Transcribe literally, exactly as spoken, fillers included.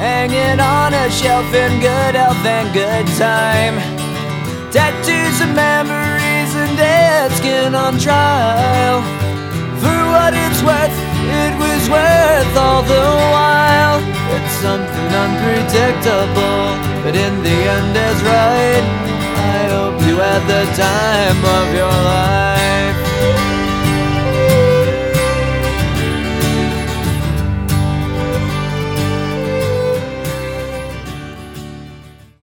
hanging on a shelf in good health and good time. Tattoos of memories and dead skin on trial. For what it's worth, it was worth all the while. It's something unpredictable, but in the end is right. I hope you had the time of your life.